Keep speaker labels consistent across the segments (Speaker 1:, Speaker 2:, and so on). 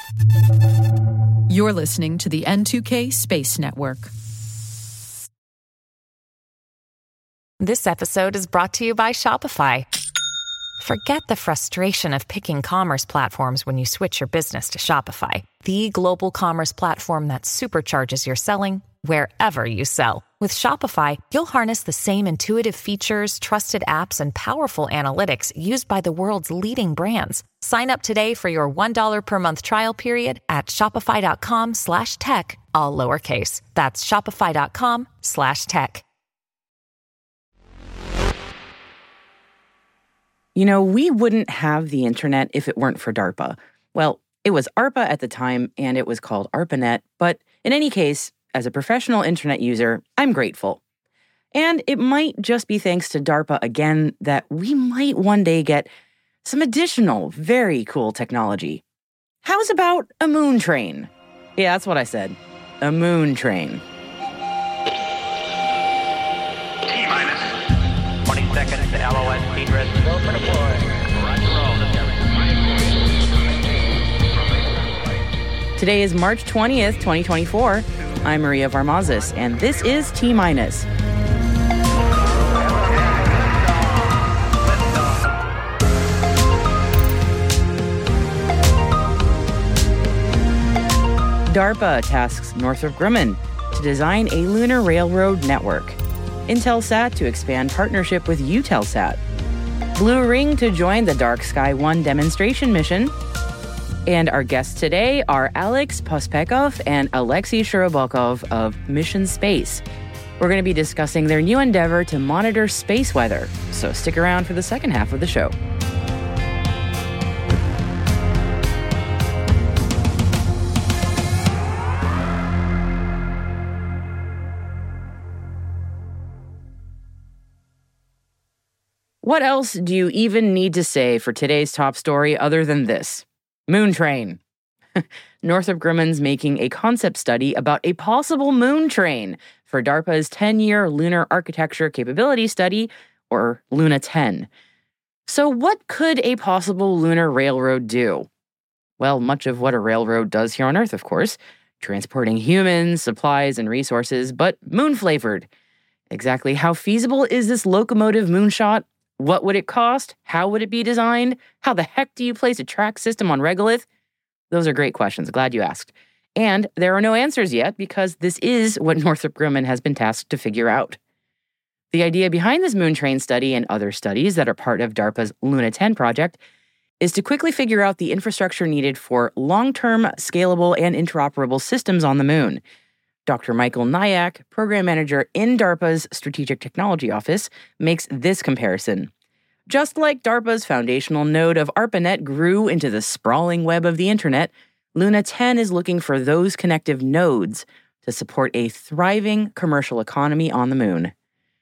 Speaker 1: You're listening to the N2K Space Network.
Speaker 2: This episode is brought to you by Shopify. Forget the frustration of picking commerce platforms when you switch your business to Shopify, the global commerce platform that supercharges your selling wherever you sell. With Shopify, you'll harness the same intuitive features, trusted apps, and powerful analytics used by the world's leading brands. Sign up today for your $1 per month trial period at shopify.com/tech, all lowercase. That's shopify.com/tech.
Speaker 3: You know, we wouldn't have the internet if it weren't for DARPA. Well, it was ARPA at the time, and it was called ARPANET, but in any case, as a professional internet user, I'm grateful. And it might just be thanks to DARPA again that we might one day get some additional very cool technology. How's about a moon train? Yeah, that's what I said. A moon train.
Speaker 4: T-minus 20 seconds to LOS speed rest. Go for deploy.
Speaker 3: Today is March 20th, 2024. I'm Maria Varmazis, and this is T-minus. DARPA tasks Northrop Grumman to design a lunar railroad network. Intelsat to expand partnership with Eutelsat. Blue Ring to join the Dark Sky 1 demonstration mission. And our guests today are Alex Pospekov and Alexei Shirobokov of Mission Space. We're going to be discussing their new endeavor to monitor space weather, so stick around for the second half of the show. What else do you even need to say for today's top story other than this? Moon train. Northrop Grumman's making a concept study about a possible moon train for DARPA's 10-year Lunar Architecture Capability Study, or Luna 10. So what could a possible lunar railroad do? Well, much of what a railroad does here on Earth, of course, transporting humans, supplies, and resources, but moon-flavored. Exactly how feasible is this locomotive moonshot? What would it cost? How would it be designed? How the heck do you place a track system on regolith? Those are great questions. Glad you asked. And there are no answers yet because this is what Northrop Grumman has been tasked to figure out. The idea behind this moon train study and other studies that are part of DARPA's Luna 10 project is to quickly figure out the infrastructure needed for long-term, scalable, and interoperable systems on the moon. Dr. Michael Nyack, program manager in DARPA's Strategic Technology Office, makes this comparison. Just like DARPA's foundational node of ARPANET grew into the sprawling web of the internet, Luna 10 is looking for those connective nodes to support a thriving commercial economy on the moon.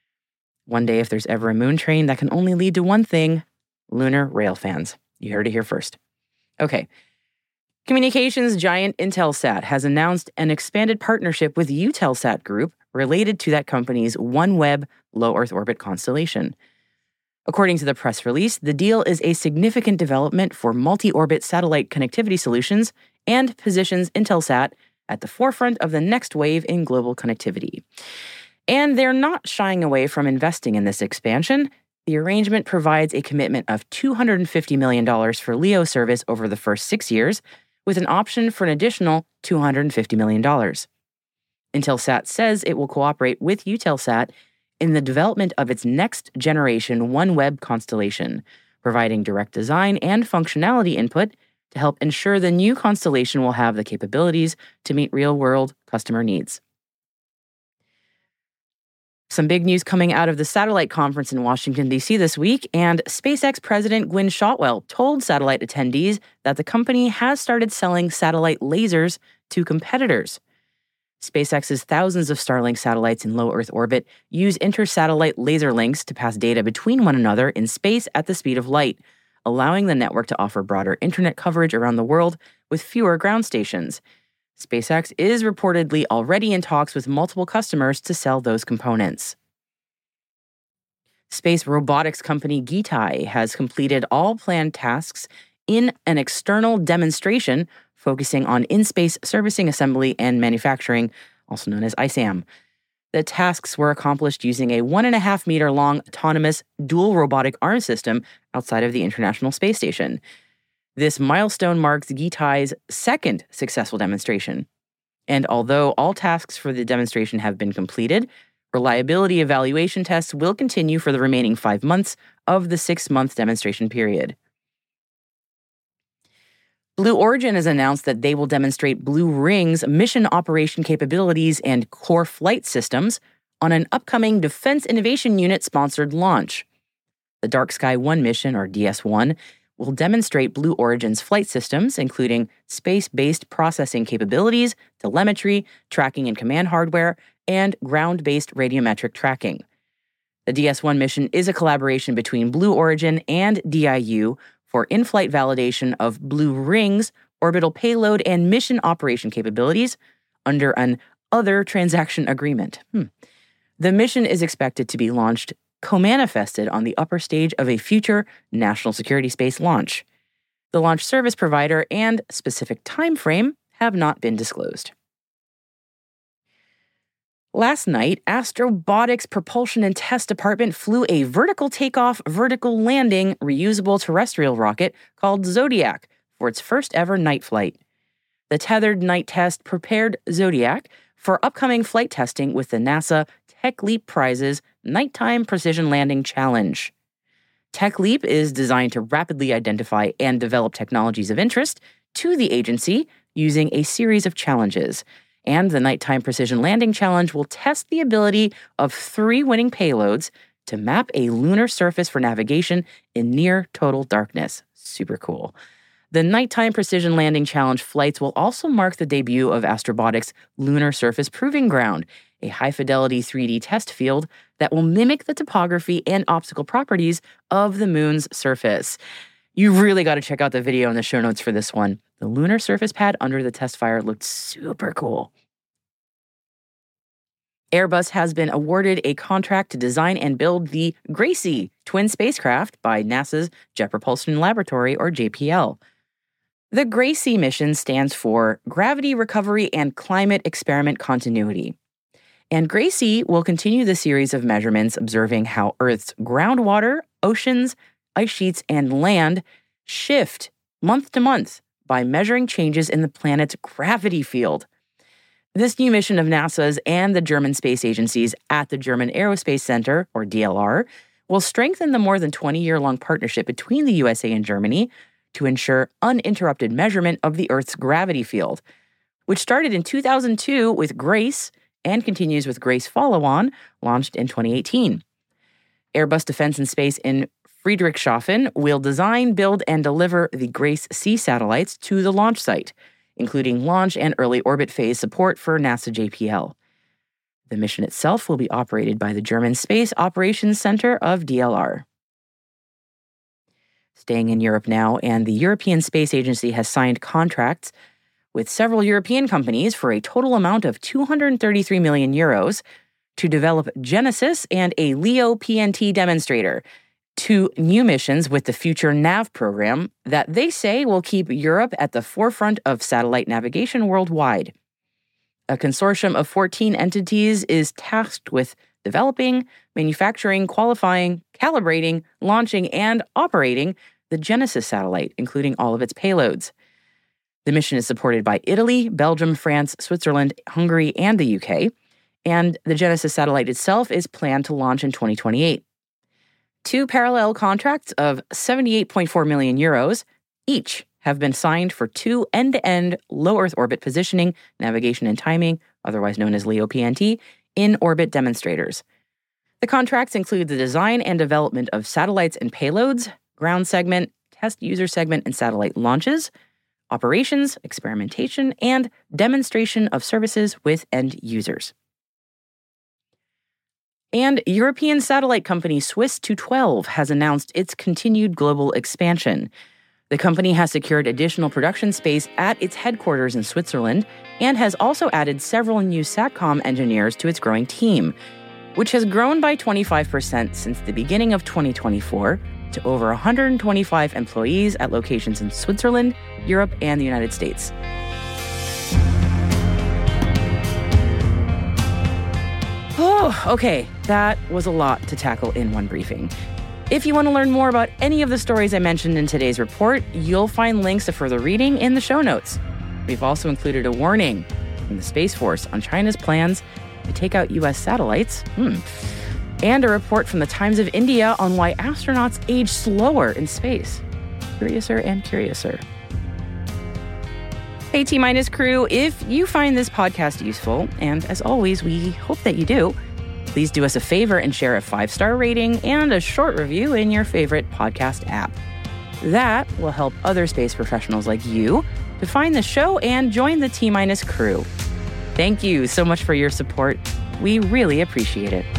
Speaker 3: One day, if there's ever a moon train, that can only lead to one thing: lunar rail fans. You heard it here first. Okay. Communications giant Intelsat has announced an expanded partnership with Eutelsat Group related to that company's OneWeb low Earth orbit constellation. According to the press release, the deal is a significant development for multi-orbit satellite connectivity solutions and positions Intelsat at the forefront of the next wave in global connectivity. And they're not shying away from investing in this expansion. The arrangement provides a commitment of $250 million for LEO service over the first 6 years, with an option for an additional $250 million. Intelsat says it will cooperate with Eutelsat in the development of its next-generation OneWeb constellation, providing direct design and functionality input to help ensure the new constellation will have the capabilities to meet real-world customer needs. Some big news coming out of the satellite conference in Washington, D.C. this week, and SpaceX President Gwynne Shotwell told satellite attendees that the company has started selling satellite lasers to competitors. SpaceX's thousands of Starlink satellites in low Earth orbit use inter-satellite laser links to pass data between one another in space at the speed of light, allowing the network to offer broader internet coverage around the world with fewer ground stations. SpaceX is reportedly already in talks with multiple customers to sell those components. Space robotics company Gitai has completed all planned tasks in an external demonstration focusing on in-space servicing, assembly, and manufacturing, also known as ISAM. The tasks were accomplished using a 1.5-meter-long autonomous dual robotic arm system outside of the International Space Station. This milestone marks Gitai's second successful demonstration. And although all tasks for the demonstration have been completed, reliability evaluation tests will continue for the remaining 5 months of the 6-month demonstration period. Blue Origin has announced that they will demonstrate Blue Ring's mission operation capabilities and core flight systems on an upcoming Defense Innovation Unit-sponsored launch. The Dark Sky 1 mission, or DS-1, will demonstrate Blue Origin's flight systems, including space-based processing capabilities, telemetry, tracking and command hardware, and ground-based radiometric tracking. The DS-1 mission is a collaboration between Blue Origin and DIU for in-flight validation of Blue Ring's orbital payload and mission operation capabilities under an other transaction agreement. The mission is expected to be launched co-manifested on the upper stage of a future national security space launch. The launch service provider and specific time frame have not been disclosed. Last night, Astrobotics Propulsion and Test Department flew a vertical takeoff, vertical landing, reusable terrestrial rocket called Zodiac for its first ever night flight. The tethered night test prepared Zodiac for upcoming flight testing with the NASA Tech Leap Prize's Nighttime Precision Landing Challenge. Tech Leap is designed to rapidly identify and develop technologies of interest to the agency using a series of challenges. And the Nighttime Precision Landing Challenge will test the ability of 3 winning payloads to map a lunar surface for navigation in near total darkness. Super cool. The Nighttime Precision Landing Challenge flights will also mark the debut of Astrobotics' Lunar Surface Proving Ground, a high-fidelity 3D test field that will mimic the topography and optical properties of the moon's surface. You really got to check out the video in the show notes for this one. The lunar surface pad under the test fire looked super cool. Airbus has been awarded a contract to design and build the Gracie twin spacecraft by NASA's Jet Propulsion Laboratory, or JPL. The Gracie mission stands for Gravity Recovery and Climate Experiment Continuity. And Gracie will continue the series of measurements observing how Earth's groundwater, oceans, ice sheets, and land shift month to month by measuring changes in the planet's gravity field. This new mission of NASA's and the German space agencies at the German Aerospace Center, or DLR, will strengthen the more than 20-year-long partnership between the USA and Germany to ensure uninterrupted measurement of the Earth's gravity field, which started in 2002 with GRACE and continues with GRACE Follow-On, launched in 2018. Airbus Defence and Space in Friedrichshafen will design, build, and deliver the GRACE-C satellites to the launch site, including launch and early orbit phase support for NASA JPL. The mission itself will be operated by the German Space Operations Center of DLR. Staying in Europe now, and the European Space Agency has signed contracts with several European companies for a total amount of 233 million euros to develop Genesis and a LEO PNT demonstrator, 2 new missions with the Future Nav program that they say will keep Europe at the forefront of satellite navigation worldwide. A consortium of 14 entities is tasked with developing, manufacturing, qualifying, calibrating, launching, and operating the Genesis satellite, including all of its payloads. The mission is supported by Italy, Belgium, France, Switzerland, Hungary, and the UK, and the Genesis satellite itself is planned to launch in 2028. 2 parallel contracts of 78.4 million euros each have been signed for 2 end-to-end low Earth orbit positioning, navigation, and timing, otherwise known as LEO PNT, in-orbit demonstrators. The contracts include the design and development of satellites and payloads, ground segment, test user segment and satellite launches, operations, experimentation, and demonstration of services with end users. And European satellite company Swiss212 has announced its continued global expansion. The company has secured additional production space at its headquarters in Switzerland and has also added several new SATCOM engineers to its growing team, which has grown by 25% since the beginning of 2024 to over 125 employees at locations in Switzerland, Europe, and the United States. Oh, okay, that was a lot to tackle in one briefing. If you want to learn more about any of the stories I mentioned in today's report, you'll find links to further reading in the show notes. We've also included a warning from the Space Force on China's plans to take out U.S. satellites, and a report from the Times of India on why astronauts age slower in space. Curiouser and curiouser. Hey, T-Minus crew, if you find this podcast useful, and as always, we hope that you do, please do us a favor and share a 5-star rating and a short review in your favorite podcast app. That will help other space professionals like you to find the show and join the T-Minus crew. Thank you so much for your support. We really appreciate it.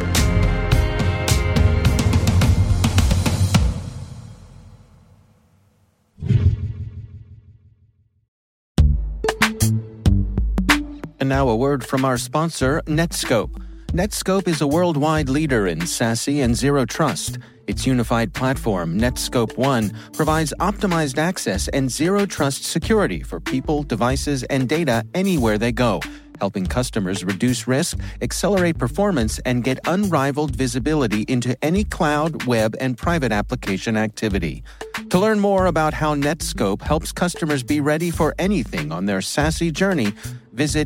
Speaker 5: And now a word from our sponsor, Netskope. Netskope is a worldwide leader in SASE and Zero Trust. Its unified platform, Netskope One, provides optimized access and Zero Trust security for people, devices, and data anywhere they go, helping customers reduce risk, accelerate performance, and get unrivaled visibility into any cloud, web, and private application activity. To learn more about how Netskope helps customers be ready for anything on their SASE journey, visit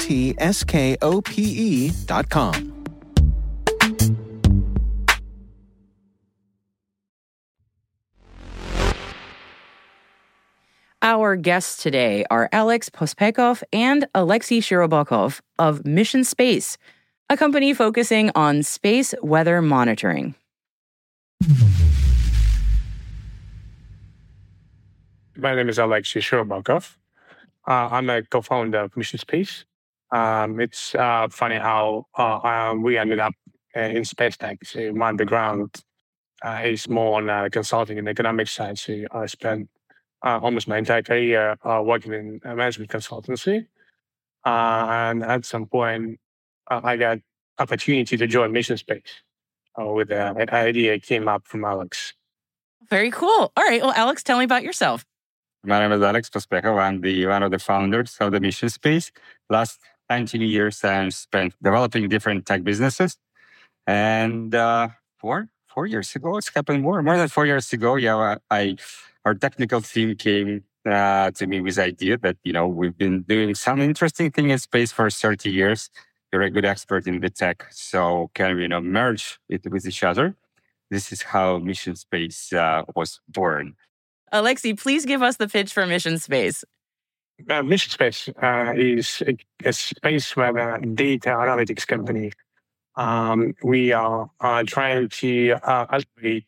Speaker 5: netskope.com.
Speaker 3: Our guests today are Alex Pospechov and Alexei Shirobakov of Mission Space, a company focusing on space weather monitoring.
Speaker 6: My name is Alexei Shirobakov. I'm a co-founder of Mission Space. It's funny how we ended up in space tech. So my background is more on consulting and economic side. So I spent almost my entire career working in management consultancy. And at some point, I got opportunity to join Mission Space with an idea came up from Alex.
Speaker 3: Very cool. All right. Well, Alex, tell me about yourself.
Speaker 7: My name is Alex Pospechov. I'm one of the founders of the Mission Space. Last 19 years, I spent developing different tech businesses. And 4 years ago, it's happened more than 4 years ago. Our technical team came to me with the idea that, we've been doing some interesting thing in space for 30 years. You're a good expert in the tech. So can we, merge it with each other? This is how Mission Space was born.
Speaker 3: Alexei, please give us the pitch for Mission Space.
Speaker 6: Mission Space is a space weather data analytics company. We are trying to elevate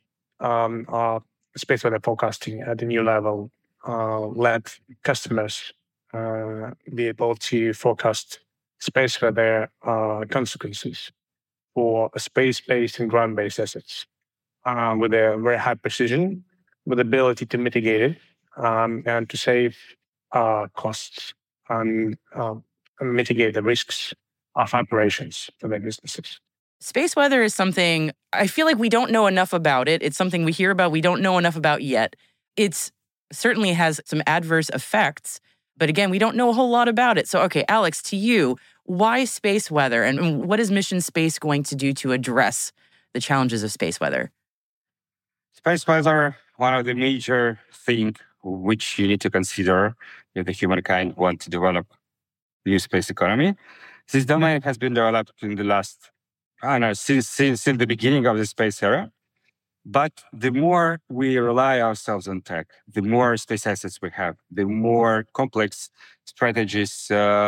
Speaker 6: space weather forecasting at a new level, let customers be able to forecast space weather consequences for space-based and ground-based assets with a very high precision, with the ability to mitigate it and to save costs and mitigate the risks of operations for their businesses.
Speaker 3: Space weather is something I feel like we don't know enough about it. It's something we hear about, we don't know enough about yet. It certainly has some adverse effects, but again, we don't know a whole lot about it. So, okay, Alex, to you, why space weather and what is Mission Space going to do to address the challenges of space weather?
Speaker 7: Space weather, one of the major things which you need to consider if the humankind want to develop new space economy. This domain has been developed in the last, since the beginning of the space era. But the more we rely ourselves on tech, the more space assets we have, the more complex strategies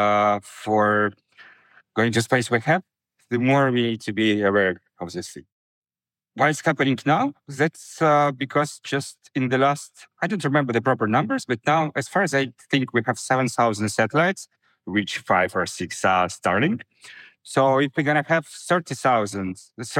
Speaker 7: for going to space we have, the more we need to be aware of this thing. Why it's happening now? That's because just in the last, I don't remember the proper numbers, but now, as far as I think, we have 7,000 satellites, which 5 or 6 are Starlink. So if we're going to have 30,000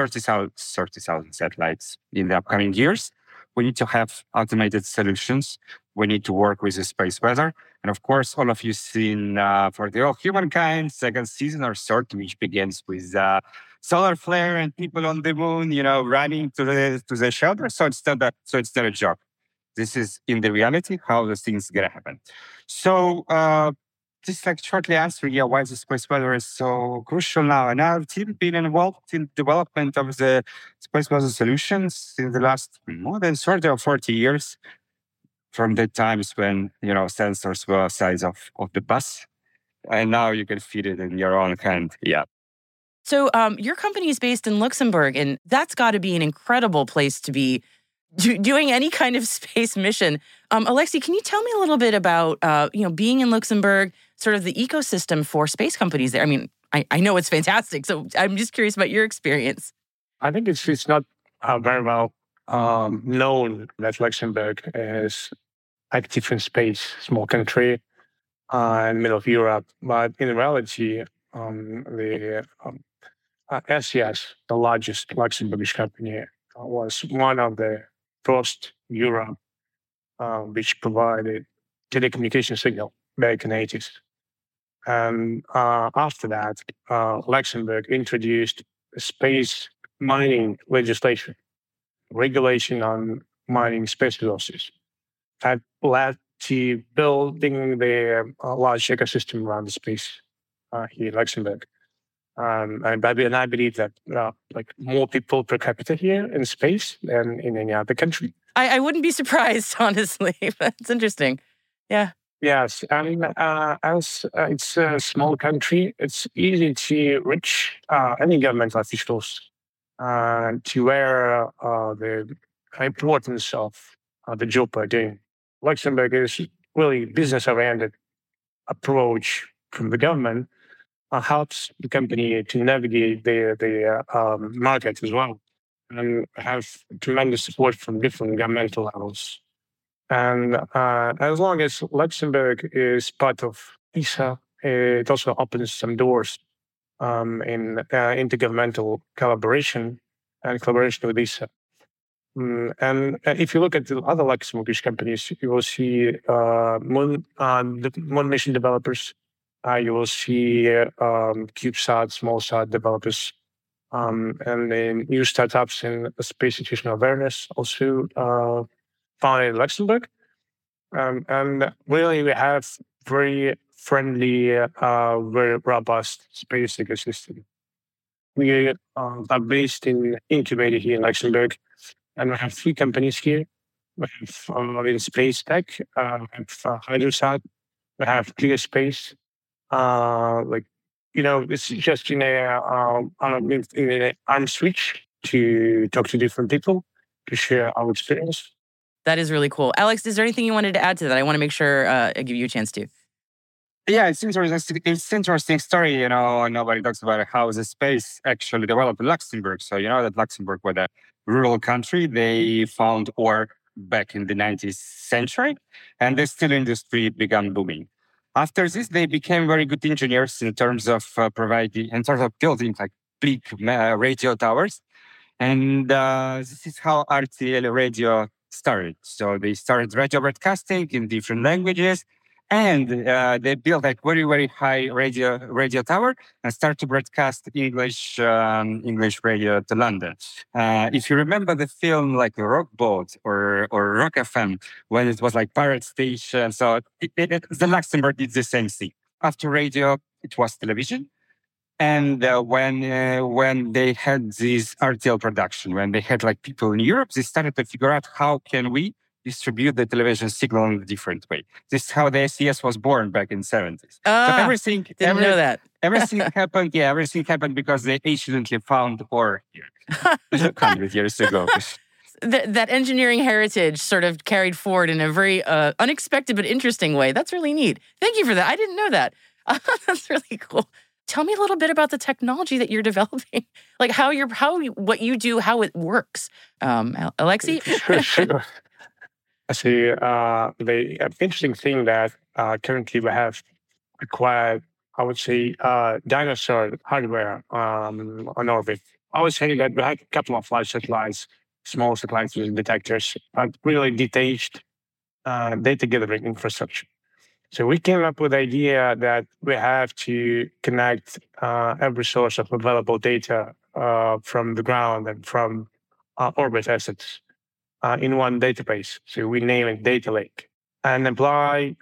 Speaker 7: satellites in the upcoming years, we need to have automated solutions. We need to work with the space weather. And of course, all of you seen For the All Humankind, second season or third, which begins with solar flare and people on the moon, running to the shelter. So it's not a joke. This is in the reality how the things gonna happen. So just like shortly answering, why the space weather is so crucial now. And our team been involved in development of the space weather solutions in the last more than 30 or 40 years. From the times when, sensors were the size of the bus. And now you can feed it in your own hand. Yeah.
Speaker 3: So your company is based in Luxembourg, and that's got to be an incredible place to be doing any kind of space mission. Alexei, can you tell me a little bit about, being in Luxembourg, sort of the ecosystem for space companies there? I mean, I know it's fantastic, so I'm just curious about your experience.
Speaker 6: I think it's not very well known that Luxembourg is active in space, small country in the middle of Europe. But in reality, the SES, the largest Luxembourgish company, was one of the first Europe which provided telecommunication signal back in the 80s. And after that, Luxembourg introduced space mining legislation, regulation on mining space resources. That led to building the large ecosystem around the space here in Luxembourg. And I believe that more people per capita here in space than in any other country.
Speaker 3: I wouldn't be surprised, honestly, but it's interesting. Yeah.
Speaker 6: Yes, I mean, as it's a small country, it's easy to reach any governmental officials to where the importance of the job they're doing. Luxembourg is really business-oriented approach from the government helps the company to navigate the market as well and have tremendous support from different governmental levels. And as long as Luxembourg is part of ESA, it also opens some doors in intergovernmental collaboration and collaboration with ESA. And if you look at the other Luxembourgish companies, you will see moon mission developers. You will see CubeSat, SmallSat developers, and then new startups in space situational awareness also founded in Luxembourg. And really, we have very friendly, very robust space ecosystem. We are based incubated here in Luxembourg, and we have 3 companies here. We have in space tech, we have Hydrosat, we have ClearSpace. It's just in an arm's reach to talk to different people, to share our experience.
Speaker 3: That is really cool. Alex, is there anything you wanted to add to that? I want to make sure I give you a chance to.
Speaker 7: Yeah, it's interesting story. Nobody talks about how the space actually developed in Luxembourg. So, that Luxembourg was a rural country. They found ore back in the 19th century, and the steel industry began booming. After this, they became very good engineers in terms of building like big radio towers. And this is how RTL radio started. So they started radio broadcasting in different languages. And they built a very, very high radio tower and started to broadcast English radio to London. If you remember the film like Rock Boat or Rock FM, when it was like pirate station, so the Luxembourg did the same thing. After radio, it was television. And when they had this RTL production, when they had like people in Europe, they started to figure out how can we distribute the television signal in a different way. This is how the SES was born back in the 70s. So everything
Speaker 3: know that.
Speaker 7: Everything happened. Yeah, everything happened because they accidentally found ore here 100 years ago.
Speaker 3: That engineering heritage sort of carried forward in a very unexpected but interesting way. That's really neat. Thank you for that. I didn't know that. That's really cool. Tell me a little bit about the technology that you're developing, like what you do, how it works. Alexei?
Speaker 6: Sure. The interesting thing that currently we have acquired, I would say, dinosaur hardware on orbit. I would say that we have a couple of large satellites, small satellites with detectors, but really detached data gathering infrastructure. So we came up with the idea that we have to connect every source of available data from the ground and from orbit assets in one database. So we name it Data Lake and apply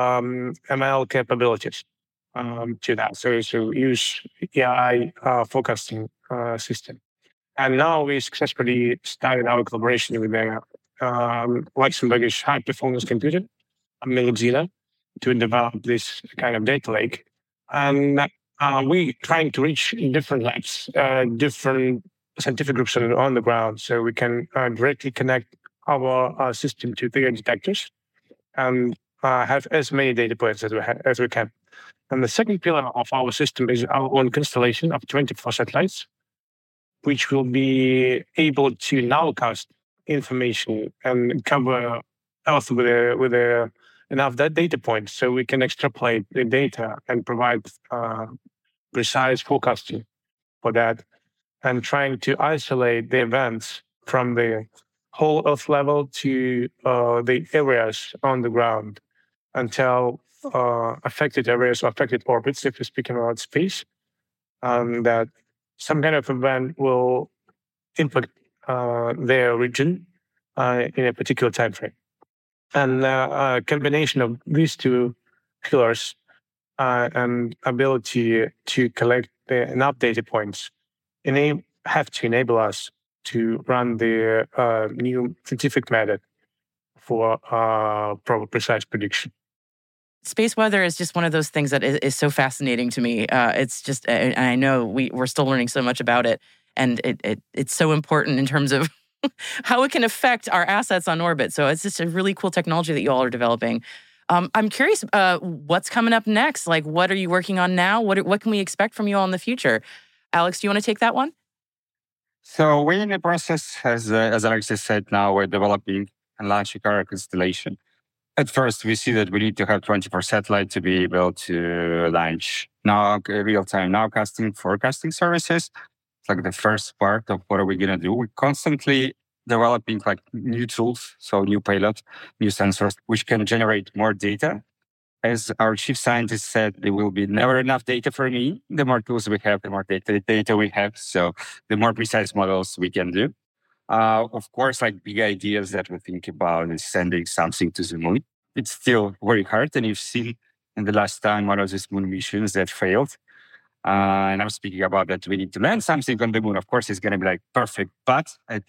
Speaker 6: ML capabilities to that. So use AI forecasting system. And now we successfully started our collaboration with the Luxembourgish high-performance computer, Melodina, to develop this kind of data lake. And we're trying to reach different labs, different scientific groups on the ground, so we can directly connect our system to their detectors and have as many data points as we can. And the second pillar of our system is our own constellation of 24 satellites, which will be able to nowcast information and cover Earth with enough data points so we can extrapolate the data and provide precise forecasting for that, and trying to isolate the events from the whole Earth level to the areas on the ground until affected areas or affected orbits, if we're speaking about space, that some kind of event will impact their region in a particular time frame. And a combination of these two pillars and ability to collect enough data points have to enable us to run the new scientific method for proper precise prediction.
Speaker 3: Space weather is just one of those things that is so fascinating to me. It's just, and I know we're still learning so much about it, and it's so important in terms of how it can affect our assets on orbit. So it's just a really cool technology that you all are developing. I'm curious, what's coming up next? Like, what are you working on now? What can we expect from you all in the future? Alex, do you want to take that one?
Speaker 7: So we're in the process, as Alexis said, now we're developing and launching our constellation. At first, we see that we need to have 24 satellites to be able to launch real-time nowcasting, forecasting services. It's like the first part of what are we going to do. We're constantly developing like new tools, so new payloads, new sensors, which can generate more data. As our chief scientist said, there will be never enough data for me. The more tools we have, the more data we have. So the more precise models we can do. Of course, like big ideas that we think about is sending something to the moon. It's still very hard. And you've seen in the last time one of these moon missions that failed. And I'm speaking about that we need to land something on the moon. Of course, it's going to be like perfect, but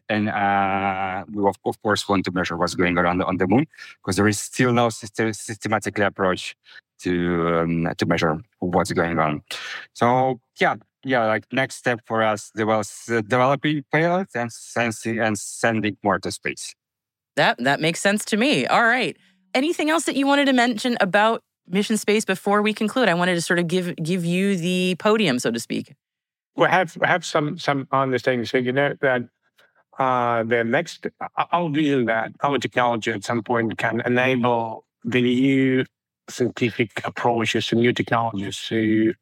Speaker 7: we of course want to measure what's going on the moon, because there is still no systematic approach to measure what's going on. So like next step for us was developing payloads and sending more to space.
Speaker 3: That makes sense to me. All right. Anything else that you wanted to mention about Mission Space before we conclude? I wanted to sort of give you the podium, so to speak.
Speaker 6: We have some understanding. So that the next, I'll do that. Our technology at some point can enable the new scientific approaches and new technologies. So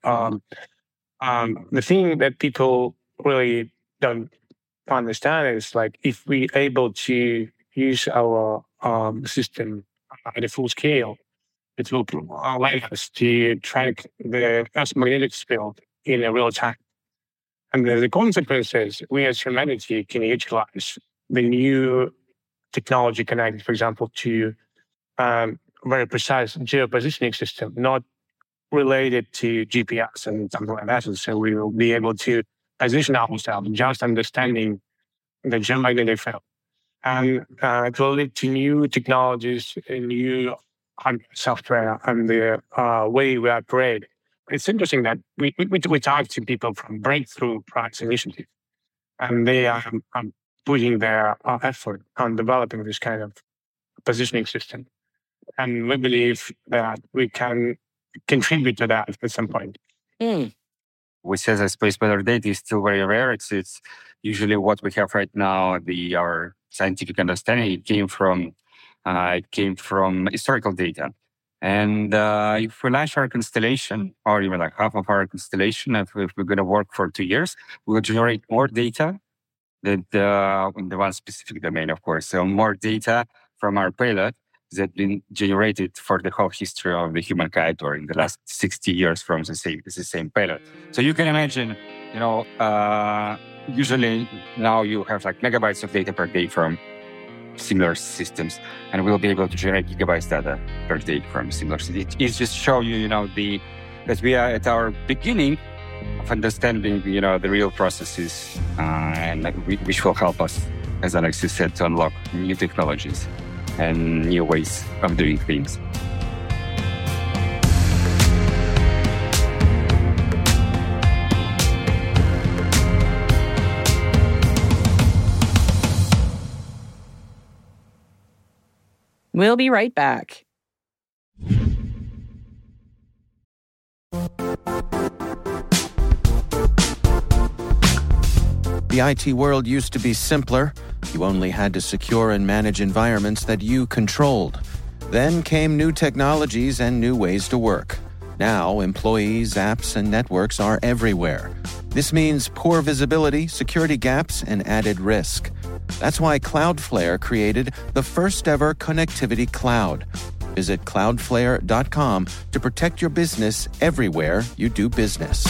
Speaker 6: the thing that people really don't understand is like if we're able to use our system at a full scale, it will allow us to track the Earth's magnetic field in a real time. And the consequence is we as humanity can utilize the new technology connected, for example, to very precise geopositioning system, not related to GPS and something like that. And so we will be able to position ourselves just understanding the geomagnetic field. And it will lead to new technologies, new software, and the way we operate. It's interesting that we talk to people from Breakthrough Prize Initiative, and they are putting their effort on developing this kind of positioning system. And we believe that we can contribute to that at some point.
Speaker 7: We say that space weather data is still very rare. It's usually what we have right now. Our scientific understanding came from historical data. And if we launch our constellation, or even like half of our constellation, if we're going to work for 2 years, we'll generate more data in the one specific domain, of course. So more data from our payload that been generated for the whole history of the humankind, or in the last 60 years from the same payload. So you can imagine, usually now you have like megabytes of data per day from similar systems, and we'll be able to generate gigabytes data per day from similar systems. It just show you, that we are at our beginning of understanding, the real processes, and which will help us, as Alexis said, to unlock new technologies and new ways of doing things.
Speaker 3: We'll be right back.
Speaker 5: The IT world used to be simpler. You only had to secure and manage environments that you controlled. Then came new technologies and new ways to work. Now, employees, apps, and networks are everywhere. This means poor visibility, security gaps, and added risk. That's why Cloudflare created the first-ever connectivity cloud. Visit cloudflare.com to protect your business everywhere you do business.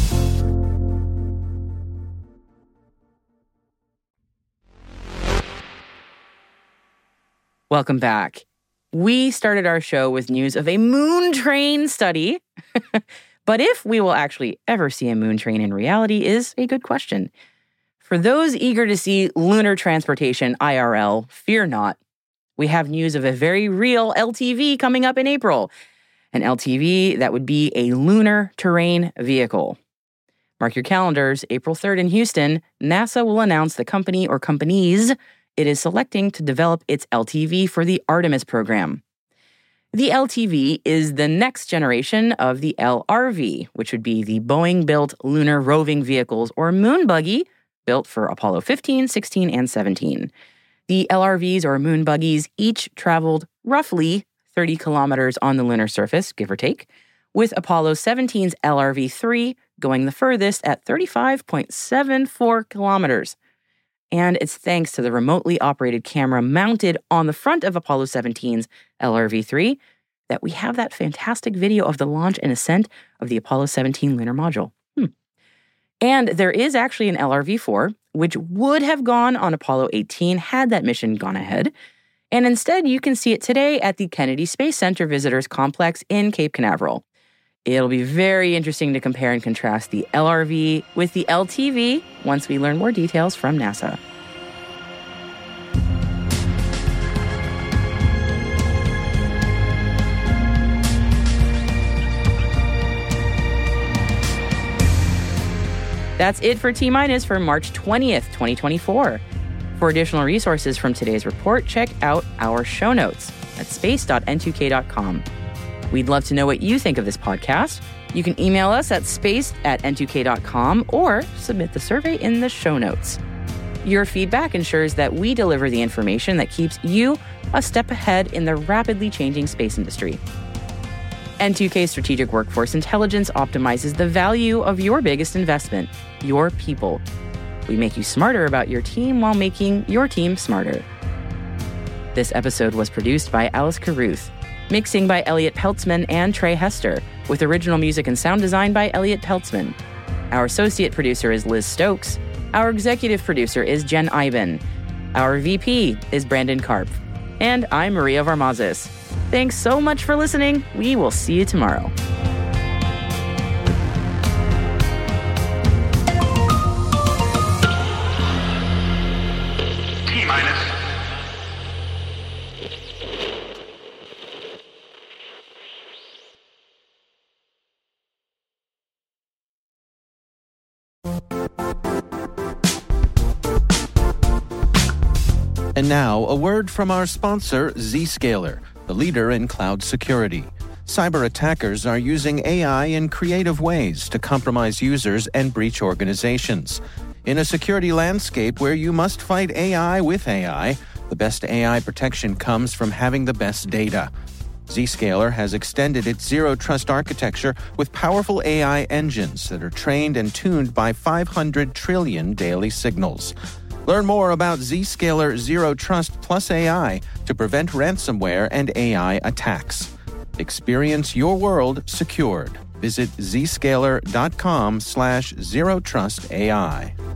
Speaker 3: Welcome back. We started our show with news of a moon train study. But if we will actually ever see a moon train in reality is a good question. For those eager to see lunar transportation IRL, fear not. We have news of a very real LTV coming up in April. An LTV that would be a lunar terrain vehicle. Mark your calendars, April 3rd in Houston, NASA will announce the company or companies it is selecting to develop its LTV for the Artemis program. The LTV is the next generation of the LRV, which would be the Boeing-built lunar roving vehicles or moon buggy built for Apollo 15, 16, and 17. The LRVs or moon buggies each traveled roughly 30 kilometers on the lunar surface, give or take, with Apollo 17's LRV-3 going the furthest at 35.74 kilometers. And it's thanks to the remotely operated camera mounted on the front of Apollo 17's LRV-3 that we have that fantastic video of the launch and ascent of the Apollo 17 lunar module. And there is actually an LRV-4, which would have gone on Apollo 18 had that mission gone ahead. And instead, you can see it today at the Kennedy Space Center Visitors Complex in Cape Canaveral. It'll be very interesting to compare and contrast the LRV with the LTV once we learn more details from NASA. That's it for T-Minus for March 20th, 2024. For additional resources from today's report, check out our show notes at space.n2k.com. We'd love to know what you think of this podcast. You can email us at space@n2k.com or submit the survey in the show notes. Your feedback ensures that we deliver the information that keeps you a step ahead in the rapidly changing space industry. N2K Strategic Workforce Intelligence optimizes the value of your biggest investment, your people. We make you smarter about your team while making your team smarter. This episode was produced by Alice Carruth, mixing by Elliot Peltzman and Trey Hester, with original music and sound design by Elliot Peltzman. Our associate producer is Liz Stokes. Our executive producer is Jen Iben. Our VP is Brandon Karpf. And I'm Maria Varmazis. Thanks so much for listening. We will see you tomorrow.
Speaker 4: T-minus.
Speaker 5: And now, a word from our sponsor, Zscaler, the leader in cloud security. Cyber attackers are using AI in creative ways to compromise users and breach organizations. In a security landscape where you must fight AI with AI, the best AI protection comes from having the best data. Zscaler has extended its zero-trust architecture with powerful AI engines that are trained and tuned by 500 trillion daily signals. Learn more about Zscaler Zero Trust Plus AI to prevent ransomware and AI attacks. Experience your world secured. Visit zscaler.com/zerotrustai.